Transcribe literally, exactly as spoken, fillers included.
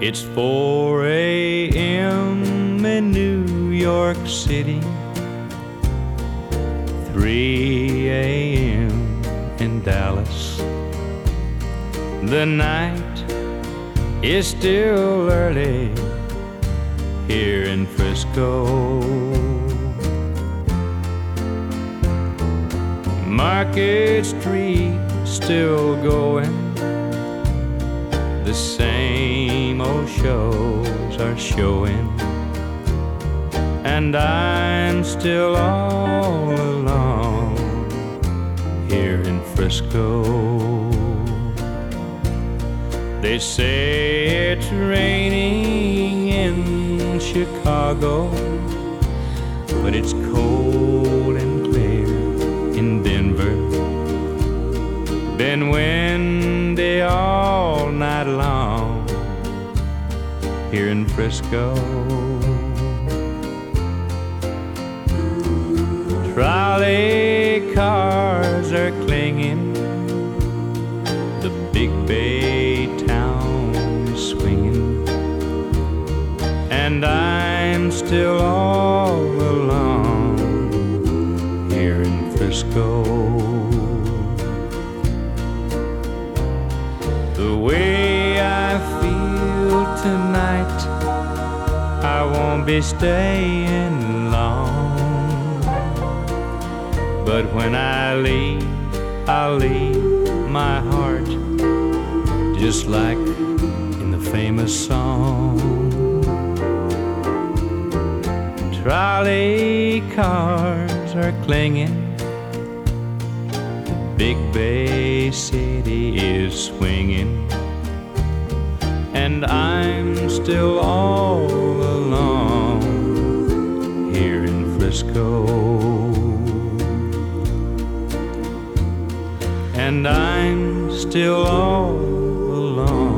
It's four a m in New York City, three a m in Dallas. The night is still early here in Frisco. Market Street still going, the same old shows are showing, and I'm still all alone here in Frisco. They say it's raining in Chicago, but it's cold and clear in Denver. Been windy all night long here in Frisco. Trolley cars are clinging, the Big Bay town is swinging, and I'm still all alone here in Frisco. The way I feel tonight, I won't be staying long, but when I leave, I'll leave my heart just like in the famous song. Trolley cars are clinging, the Big Bay City is swinging, and I'm still all alone here in Frisco. And I'm still all alone